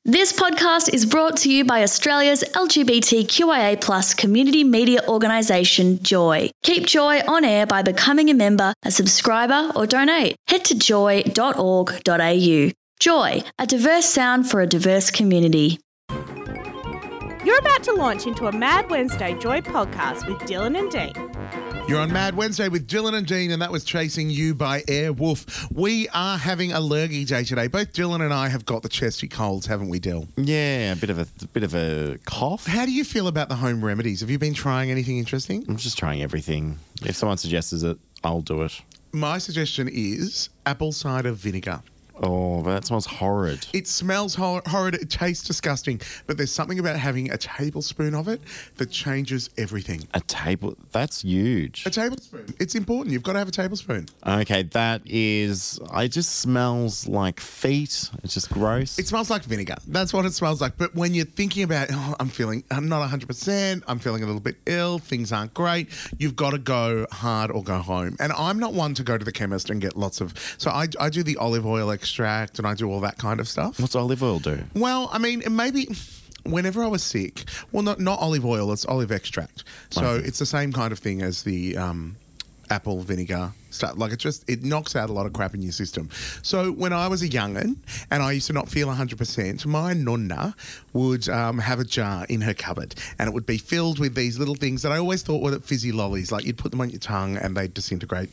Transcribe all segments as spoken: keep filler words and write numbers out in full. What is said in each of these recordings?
This podcast is brought to you by Australia's L G B T Q I A plus community media organisation, Joy. Keep Joy on air by becoming a member, a subscriber or donate. Head to joy dot org dot a u. Joy, a diverse sound for a diverse community. You're about to launch into a Mad Wednesday Joy podcast with Dylan and Dean. You're on Mad Wednesday with Dylan and Dean, and that was Chasing You by Airwolf. We are having a lurgy day today. Both Dylan and I have got the chesty colds, haven't we, Dill? Yeah, a bit of a, a bit of a cough. How do you feel about the home remedies? Have you been trying anything interesting? I'm just trying everything. If someone suggests it, I'll do it. My suggestion is apple cider vinegar. Oh, but that smells horrid. It smells hor- horrid. It tastes disgusting. But there's something about having a tablespoon of it that changes everything. A table, that's huge. A tablespoon. It's important. You've got to have a tablespoon. Okay, that is, it just smells like feet. It's just gross. It smells like vinegar. That's what it smells like. But when you're thinking about, oh, I'm feeling, I'm not one hundred percent, I'm feeling a little bit ill, things aren't great, you've got to go hard or go home. And I'm not one to go to the chemist and get lots of, so I, I do the olive oil extract and I do all that kind of stuff. What's olive oil do? Well, I mean, maybe whenever I was sick, well, not not olive oil, it's olive extract. So Okay. it's the same kind of thing as the um, apple vinegar stuff. Like it just, it knocks out a lot of crap in your system. So when I was a young'un and I used to not feel one hundred percent, my nonna would um, have a jar in her cupboard and it would be filled with these little things that I always thought were fizzy lollies. Like you'd put them on your tongue and they'd disintegrate.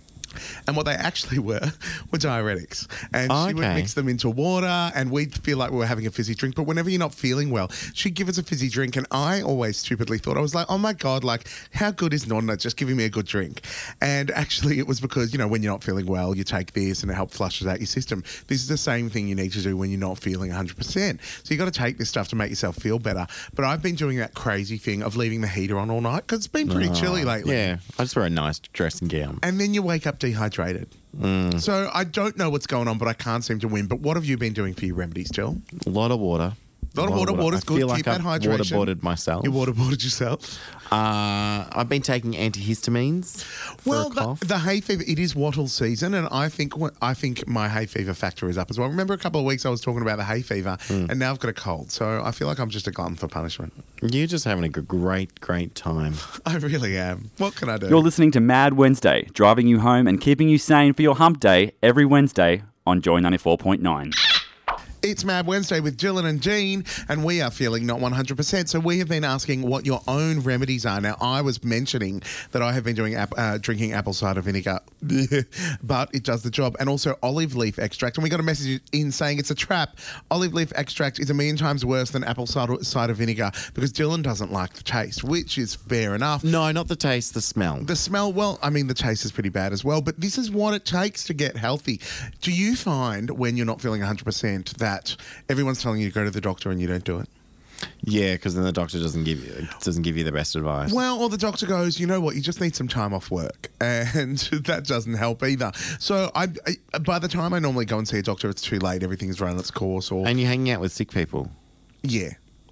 And what they actually were were diuretics. And Oh, she would okay. mix them into water and we'd feel like we were having a fizzy drink. But whenever you're not feeling well, she'd give us a fizzy drink. And I always stupidly thought, I was like, oh my God, like how good is Nonna just giving me a good drink? And actually it was because, you know, when you're not feeling well, you take this and it helps flushes out your system. This is the same thing you need to do when you're not feeling one hundred percent. So you got to take this stuff to make yourself feel better. But I've been doing that crazy thing of leaving the heater on all night because it's been pretty chilly lately. Yeah, I just wear a nice dressing gown. And then you wake up dehydrated. Mm. So I don't know what's going on, but I can't seem to win. But what have you been doing for your remedies, Jill? A lot of water. A lot of water. Water's I good. feel Keep like that I've hydration. waterboarded myself. You waterboarded yourself? Uh, I've been taking antihistamines for Well, a the, cough. the hay fever, it is wattle season, and I think I think my hay fever factor is up as well. Remember a couple of weeks I was talking about the hay fever, Mm. and now I've got a cold. So I feel like I'm just a glutton for punishment. You're just having a g- great, great time. I really am. What can I do? You're listening to Mad Wednesday, driving you home and keeping you sane for your hump day every Wednesday on Joy ninety-four point nine. It's Mad Wednesday with Dylan and Dean, and we are feeling not one hundred percent. So we have been asking what your own remedies are. Now, I was mentioning that I have been doing ap- uh, drinking apple cider vinegar, but it does the job. And also olive leaf extract. And we got a message in saying it's a trap. Olive leaf extract is a million times worse than apple cider, cider vinegar because Dylan doesn't like the taste, which is fair enough. No, not the taste, the smell. The smell, well, I mean, the taste is pretty bad as well, but this is what it takes to get healthy. Do you find when you're not feeling one hundred percent that everyone's telling you to go to the doctor and you don't do it? Yeah, because then the doctor doesn't give you doesn't give you the best advice. Well, or the doctor goes, you know what, you just need some time off work, and that doesn't help either. So I, I, by the time I normally go and see a doctor, it's too late. Everything's run its course. Or And you're hanging out with sick people. yeah.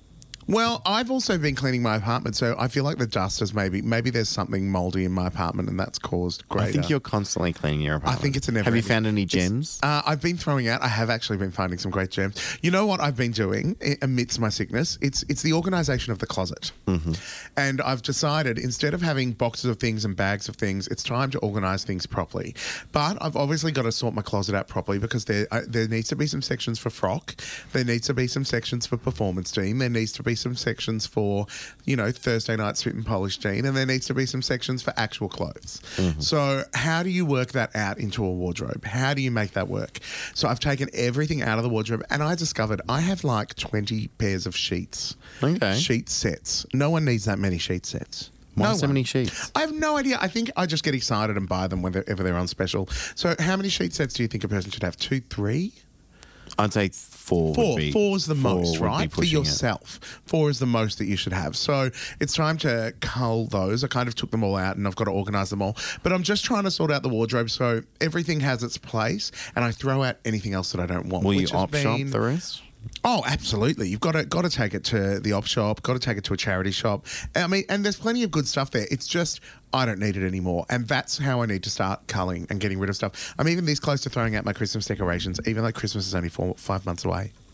Well, I've also been cleaning my apartment, so I feel like the dust has maybe maybe there's something mouldy in my apartment, and that's caused greater. I think you're constantly cleaning your apartment. I think it's a never. Have you ending- found any It's- gems? Uh, I've been throwing out. I have actually been finding some great gems. You know what I've been doing i- amidst my sickness? It's it's the organisation of the closet. Mm-hmm. And I've decided instead of having boxes of things and bags of things, it's time to organise things properly. But I've obviously got to sort my closet out properly because there uh, there needs to be some sections for frock. There needs to be some sections for performance team. There needs to be some sections for, you know, Thursday night spit and polish Dean, and there needs to be some sections for actual clothes. Mm-hmm. So how do you work that out into a wardrobe? How do you make that work? So I've taken everything out of the wardrobe and I discovered I have like twenty pairs of sheets. Okay. Sheet sets. No one needs that many sheet sets. Why No so one. many sheets? I have no idea. I think I just get excited and buy them whenever they're on special. So how many sheet sets do you think a person should have? Two, three? I'd say four. Four. Would be, Four is the four most, would be right? For pushing it. yourself. Four is the most that you should have. So it's time to cull those. I kind of took them all out and I've got to organise them all. But I'm just trying to sort out the wardrobe so everything has its place and I throw out anything else that I don't want. Will you which has op shop been- the rest? Oh, absolutely. You've got to got to take it to the op shop, got to take it to a charity shop. I mean, and there's plenty of good stuff there. It's just I don't need it anymore. And that's how I need to start culling and getting rid of stuff. I'm even this close to throwing out my Christmas decorations, even though Christmas is only four, five months away.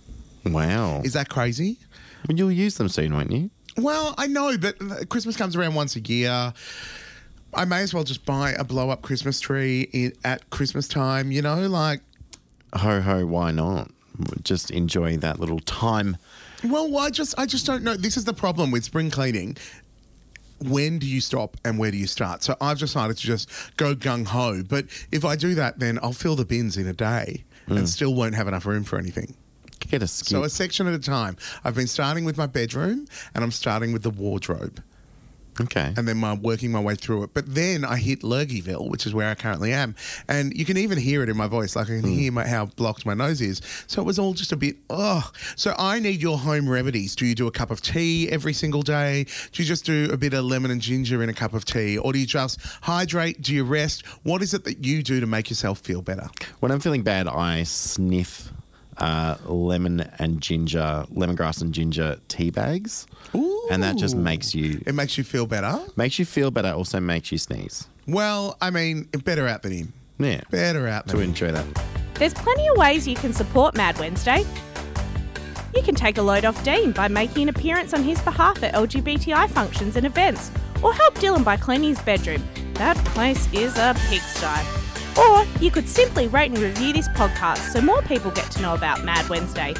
Wow. Is that crazy? Well, you'll use them soon, won't you? Well, I know, but Christmas comes around once a year. I may as well just buy a blow-up Christmas tree in, at Christmas time, you know, like... Ho, ho, why not? Just enjoy that little time. Well, I just I just don't know. This is the problem with spring cleaning. When do you stop and where do you start? So I've decided to just go gung-ho. But if I do that, then I'll fill the bins in a day Mm. and still won't have enough room for anything. Get a skip. So a section at a time. I've been starting with my bedroom and I'm starting with the wardrobe. Okay. And then my, working my way through it. But then I hit Lurgyville, which is where I currently am. And you can even hear it in my voice. Like I can Mm. hear my, how blocked my nose is. So it was all just a bit, ugh. So I need your home remedies. Do you do a cup of tea every single day? Do you just do a bit of lemon and ginger in a cup of tea? Or do you just hydrate? Do you rest? What is it that you do to make yourself feel better? When I'm feeling bad, I sniff uh, lemon and ginger, lemongrass and ginger tea bags. Ooh. And that just makes you... It makes you feel better? Makes you feel better, also makes you sneeze. Well, I mean, better out than in. Yeah. Better out than To in. enjoy that. There's plenty of ways you can support Mad Wednesday. You can take a load off Dean by making an appearance on his behalf at L G B T I functions and events, or help Dylan by cleaning his bedroom. That place is a pigsty. Or you could simply rate and review this podcast so more people get to know about Mad Wednesday.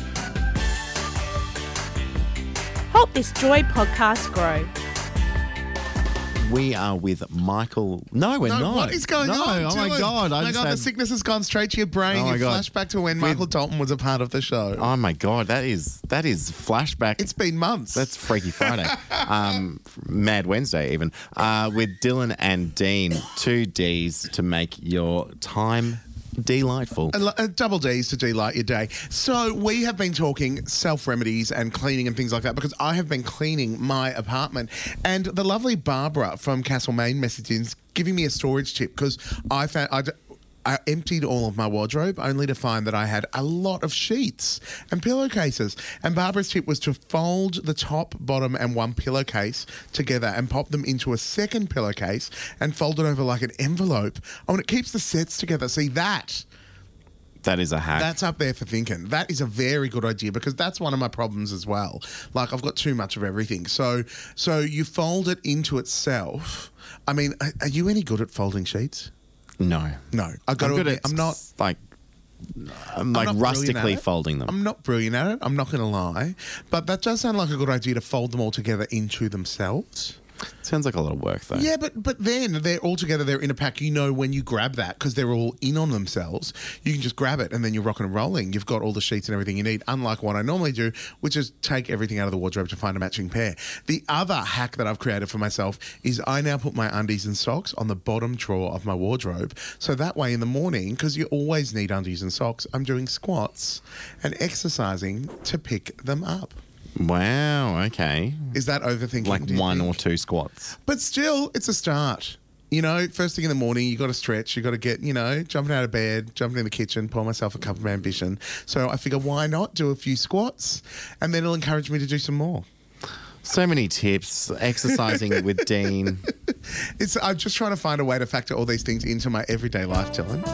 Help this Joy podcast grow. We are with Michael. No, we're No, not. what is going no, on? Oh, my Dylan? God. I my just God, had- the sickness has gone straight to your brain. Oh, my you God. flash back to when Michael Dalton was a part of the show. Oh, my God. That is that is flashback. It's been months. That's Freaky Friday. um, Mad Wednesday, even. Uh, with Dylan and Dean, two Ds to make your time delightful. A, lo- a double D's to delight your day. So we have been talking self-remedies and cleaning and things like that because I have been cleaning my apartment, and the lovely Barbara from Castlemaine messaged in giving me a storage tip because I found I, I emptied all of my wardrobe only to find that I had a lot of sheets and pillowcases. And Barbara's tip was to fold the top, bottom, and one pillowcase together and pop them into a second pillowcase and fold it over like an envelope. Oh, and it keeps the sets together. See, that... That is a hack. That's up there for thinking. That is a very good idea because that's one of my problems as well. Like I've got too much of everything. So so you fold it into itself. I mean, are, are you any good at folding sheets? no. No. I've got I'm to good admit, at I'm not like I'm like not brilliant rustically at it. folding them. I'm not brilliant at it. I'm not going to lie. But that does sound like a good idea to fold them all together into themselves. Sounds like a lot of work though. Yeah, but but then they're all together, they're in a pack. You know when you grab that, because they're all in on themselves, you can just grab it and then you're rocking and rolling. You've got all the sheets and everything you need, unlike what I normally do, which is take everything out of the wardrobe to find a matching pair. The other hack that I've created for myself is I now put my undies and socks on the bottom drawer of my wardrobe. So that way in the morning, because you always need undies and socks, I'm doing squats and exercising to pick them up. Wow, okay. Is that overthinking? Like do you one think? or two squats. But still, it's a start. You know, first thing in the morning, you got to stretch. You got to get, you know, jumping out of bed, jumping in the kitchen, pour myself a cup of ambition. So I figure, why not do a few squats? And then it'll encourage me to do some more. So many tips. Exercising with Dean. It's I'm just trying to find a way to factor all these things into my everyday life, Dylan.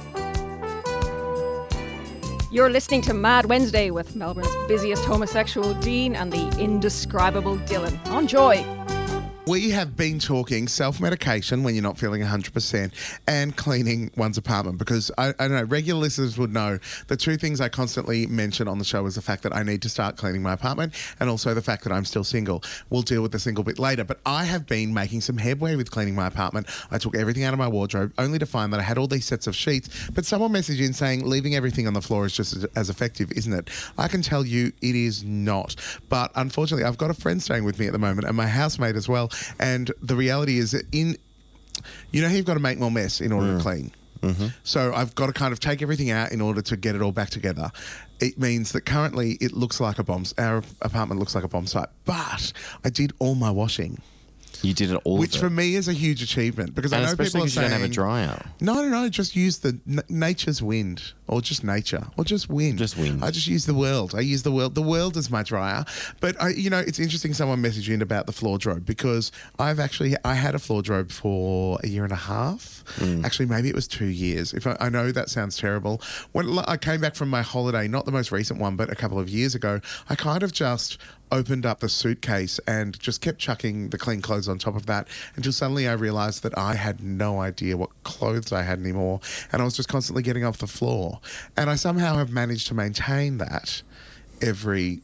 You're listening to Mad Wednesday with Melbourne's busiest homosexual Dean and the indescribable Dylan on Joy. We have been talking self-medication when you're not feeling one hundred percent and cleaning one's apartment because, I, I don't know, regular listeners would know the two things I constantly mention on the show is the fact that I need to start cleaning my apartment and also the fact that I'm still single. We'll deal with the single bit later, but I have been making some headway with cleaning my apartment. I took everything out of my wardrobe only to find that I had all these sets of sheets, but someone messaged in saying leaving everything on the floor is just as, as effective, isn't it? I can tell you it is not, but unfortunately I've got a friend staying with me at the moment and my housemate as well. And the reality is that in, you know how you've got to make more mess in order mm. to clean. Mm-hmm. So I've got to kind of take everything out in order to get it all back together. It means that currently it looks like a bomb, our apartment looks like a bomb site, but I did all my washing. You did it all Which of it. for me is a huge achievement because and I know especially people are because you saying don't have a dryer. No, no, no. Just use the n- nature's wind, or just nature, or just wind. Just wind. I just use the world. I use the world. The world is my dryer. But I, you know, it's interesting. Someone messaged in about the floor drobe because I've actually I had a floor drobe for a year and a half. Mm. Actually, maybe it was two years. If I, I know that sounds terrible. When I came back from my holiday, not the most recent one, but a couple of years ago, I kind of just opened up the suitcase and just kept chucking the clean clothes on top of that until suddenly I realised that I had no idea what clothes I had anymore, and I was just constantly getting off the floor. And I somehow have managed to maintain that every...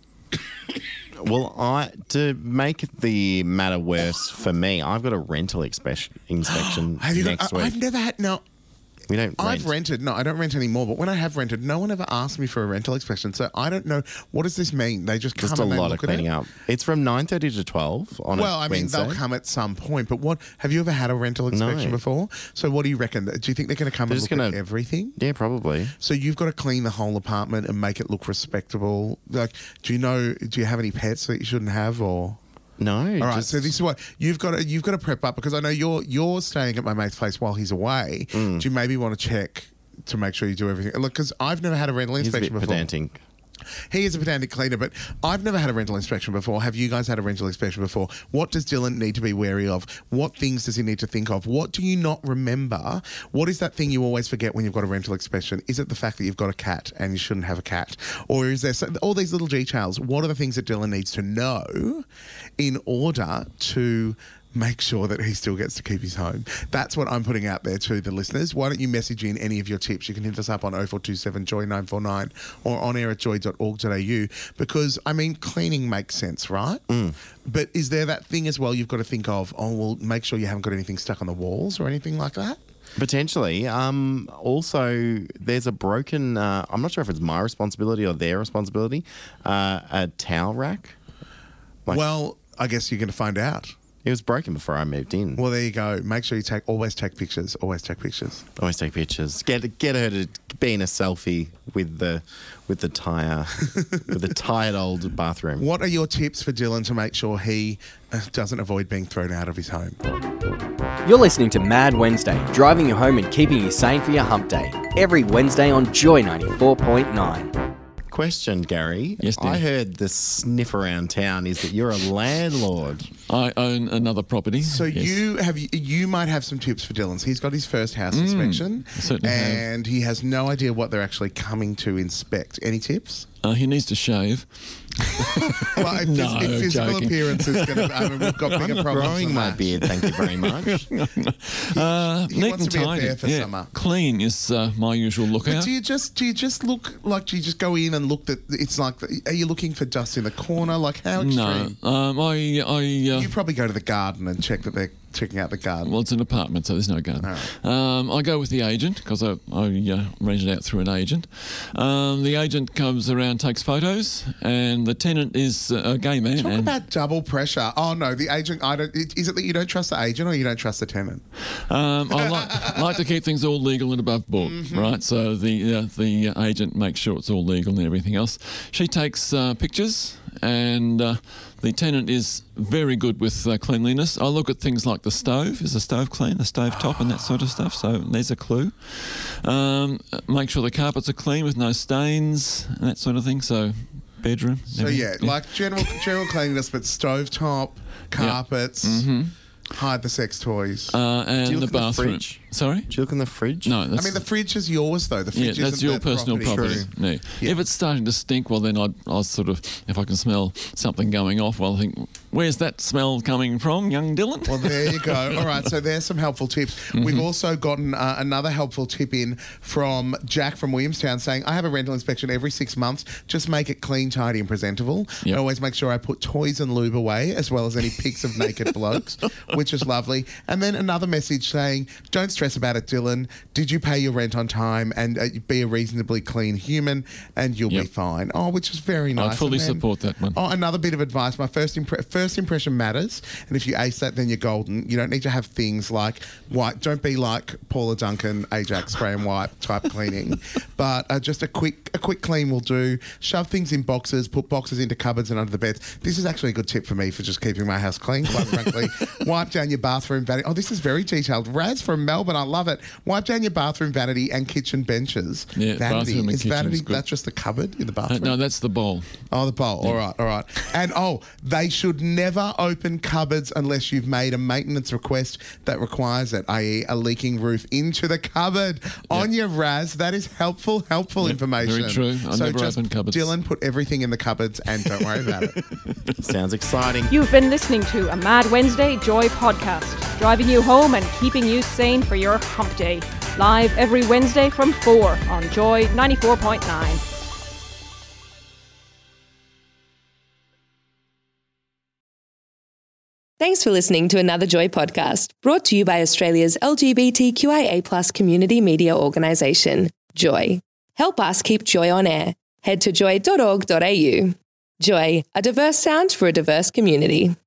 Well, I to make the matter worse for me, I've got a rental inspe- inspection have you next got, I, week. I've never had... No. We don't I've rent. rented. No, I don't rent anymore. But when I have rented, no one ever asked me for a rental inspection. So I don't know. What does this mean? They just come Just a and they lot of look at cleaning it? up. It's from nine thirty to twelve on Well, a I mean, Wednesday. they'll come at some point. But what have you ever had a rental inspection No. before? So what do you reckon? Do you think they're going to come They're and just look at gonna- everything? Yeah, probably. So you've got to clean the whole apartment and make it look respectable. Like, do you know? Do you have any pets that you shouldn't have, or? No. All right, just, so this is what you've got to you've got to prep up because I know you're you're staying at my mate's place while he's away. Mm. Do you maybe want to check to make sure you do everything? Look, because I've never had a rental he's a bit inspection before. pedantic. He is a pedantic cleaner, but I've never had a rental inspection before. Have you guys had a rental inspection before? What does Dylan need to be wary of? What things does he need to think of? What do you not remember? What is that thing you always forget when you've got a rental inspection? Is it the fact that you've got a cat and you shouldn't have a cat? Or is there so, all these little details? What are the things that Dylan needs to know in order to make sure that he still gets to keep his home? That's what I'm putting out there to the listeners. Why don't you message in any of your tips? You can hit us up on oh four two seven joy nine four nine or on air at joy dot org dot a u because, I mean, cleaning makes sense, right? Mm. But is there that thing as well you've got to think of, oh, well, make sure you haven't got anything stuck on the walls or anything like that? Potentially. Um, also, there's a broken, uh, I'm not sure if it's my responsibility or their responsibility, uh, a towel rack. Like- Well, I guess you're going to find out. It was broken before I moved in. Well, there you go. Make sure you take, always take pictures. Always take pictures. Always take pictures. Get get her to be in a selfie with the with the tire with the tired old bathroom. What are your tips for Dylan to make sure he uh, doesn't avoid being thrown out of his home? You're listening to Mad Wednesday, driving you home and keeping you sane for your hump day. Every Wednesday on Joy ninety-four point nine. Question, Gary. Yes, dear. I heard the sniff around town is that you're a landlord. I own another property. So yes. you have you might have some tips for Dylan. So he's got his first house inspection, I certainly have. and he has no idea what they're actually coming to inspect. Any tips? Uh, he needs to shave. Well, if, No, if physical joking. appearance is going to, I mean, we've got bigger I'm problems growing than my that. beard, thank you very much. Uh, he neat wants and to be a tidy. bear for yeah. summer. Clean is uh, my usual But lookout. do you just do you just look like do you just go in and look that it's like are you looking for dust in the corner? Like how extreme? No, um, I, I, uh, You probably go to the garden and check that they're checking out the garden. well, it's an apartment, so there's no garden. Um, I go with the agent because I, I uh, rent it out through an agent. Um, the agent comes around, takes photos, and the tenant is uh, a gay man. Talk and about double pressure. Oh no, the agent. I don't. Is it that you don't trust the agent or you don't trust the tenant? Um, I like, like to keep things all legal and above board, Mm-hmm. right? So the uh, the uh, agent makes sure it's all legal and everything else. She takes uh, pictures, and uh, the tenant is very good with uh, cleanliness. I look at things like the stove. Is the stove clean? The stove top and that sort of stuff. So there's a clue. Um, make sure the carpets are clean with no stains and that sort of thing. So bedroom. So yeah, like general general cleanliness, but stovetop, carpets, hide the sex toys. Uh, and Do you the look in the bathroom. fridge? Sorry? Do you look in the fridge? No, I that's, mean, the fridge is yours though. The yeah, fridge that's isn't your the personal property. True. Yeah. If it's starting to stink, well, then I'd, I'll sort of, if I can smell something going off, well, I think, where's that smell coming from, young Dylan? Well, there you go. All right, so there's some helpful tips. Mm-hmm. We've also gotten uh, another helpful tip in from Jack from Williamstown saying, I have a rental inspection every six months. Just make it clean, tidy and presentable. Yep. I always make sure I put toys and lube away as well as any pics of naked blokes, which is lovely. And then another message saying, don't stress about it, Dylan. Did you pay your rent on time and uh, be a reasonably clean human and you'll Yep. be fine. Oh, which is very nice. I'd fully And then- support that one. Oh, another bit of advice. My first impre- first first impression matters, and if you ace that, then you're golden. You don't need to have things like wipe. Don't be like Paula Duncan, Ajax spray and wipe type cleaning, but uh, just a quick a quick clean will do. Shove things in boxes, put boxes into cupboards and under the beds. This is actually a good tip for me for just keeping my house clean, quite frankly. Wipe down your bathroom vanity. Oh, this is very detailed. Raz from Melbourne, I love it. Wipe down your bathroom vanity and kitchen benches. Yeah, vanity. bathroom and is kitchen vanity is good. that's just the cupboard in the Uh, bathroom? no, that's the bowl. Oh, the bowl. All right, all right. And, oh, they should never open cupboards unless you've made a maintenance request that requires it, that is a leaking roof into the cupboard on your Raz. That is helpful, helpful Yep, information. very true. I so never just, open cupboards. Dylan, put everything in the cupboards and don't worry about it. Sounds exciting. You've been listening to a Mad Wednesday Joy podcast, driving you home and keeping you sane for your hump day. Live every Wednesday from four on Joy ninety-four point nine. Thanks for listening to another Joy podcast, brought to you by Australia's L G B T Q I A plus community media organisation, Joy. Help us keep Joy on air. Head to joy dot org dot a u. Joy, a diverse sound for a diverse community.